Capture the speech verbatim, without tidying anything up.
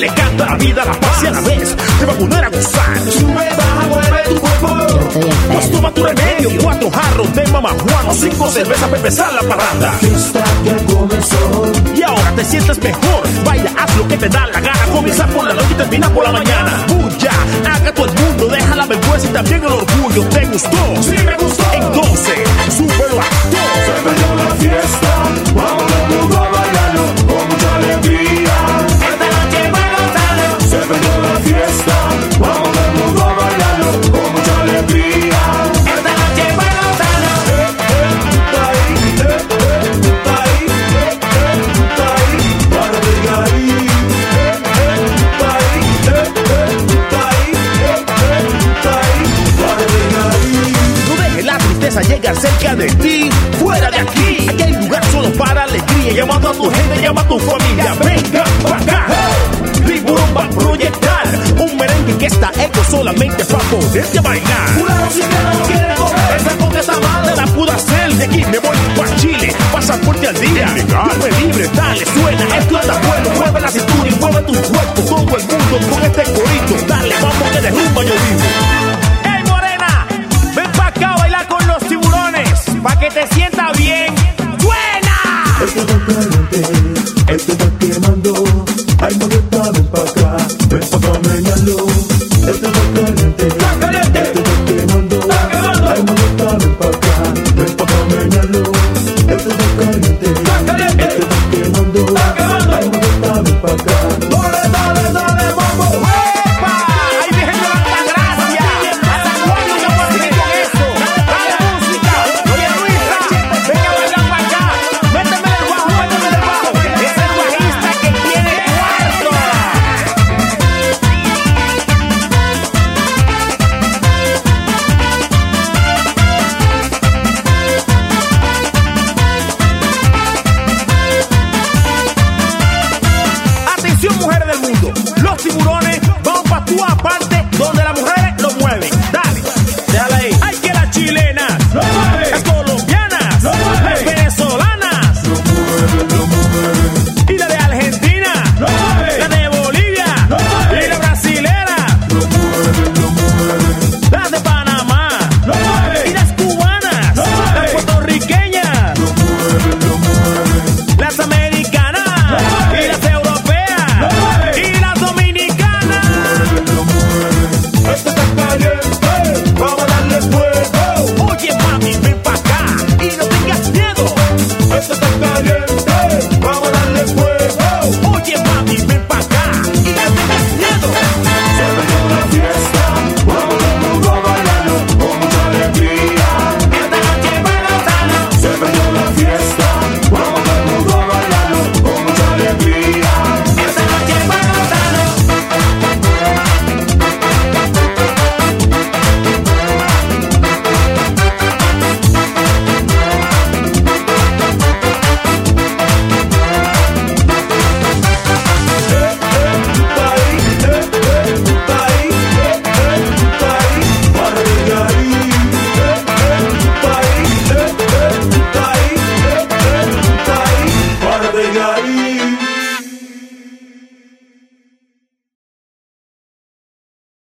le canta la vida, la paz y a la vez te va a poner a gozar. Sube, baja, mueve tu cuerpo. Pues toma tu remedio, cuatro jarros de mamá Juan o cinco cervezas para empezar la parranda. Fiesta que comenzó. Y ahora te sientes mejor. Baila, haz lo que te da la gana. Comienza por la noche y termina por la mañana. Bulla, haga todo el mundo, deja la vergüenza y también el orgullo. ¿Te gustó? Sí, me gustó. Entonces, súbelo a todo. Se perdió la fiesta, vamos todo el mundo a bailarlo con mucha alegría. Esta noche va a gozarlo. Se perdió la fiesta, vamos todo el mundo a bailarlo con mucha alegría. Esta noche va a gozarlo. Eh, eh, está ahí, eh, eh, está ahí, eh, eh, está ahí, para llegar ahí. Eh, eh, está ahí, eh, eh, está ahí, eh, eh, está ahí, para llegar ahí. No dejes la tristeza llegar cerca de ti. Fuera de aquí, aquí hay lugar solo para alegría. Llamando a tu gente, llama a tu familia. Venga para acá. Tiburón va a proyectar un merengue que está hecho solamente para poderte bailar. Una música no quiere comer. Esa con esa madre la pude hacer. De aquí me voy para Chile, pasaporte al día. Dame libre, dale, suena, esto está bueno. Mueve la cintura y mueve tu cuerpo. Todo el mundo con este corito. Dale, vamos que derrumba yo vivo. ¡Ey, morena! Ven pa' acá a bailar con los tiburones. Pa' que te sienta bien. ¡Suena! Este está caliente, este está quemando. Ay, molesta, ven pa' acá, ven pa' acá, meñalo. Este está caliente, ¡Está caliente! este está quemando. ¡Está quemando! Ay, molesta, ven pa' acá, ven pa' acá, meñalo. Este está caliente, ¡Está caliente! este está quemando. ¡Está quemando! Ay, molesta, ven pa' acá. ¡Dale, dale, dale, vamos! ¡Epa! ¡Ahí viene la Altagracia! ¿Hasta cuándo se puede seguir con eso? ¡Dale música! Oye, Luisa, venga a bailar para acá. Méteme el bajo, méteme el bajo. Es el bajista que tiene cuarto. Atención, mujeres del mundo. Los tiburones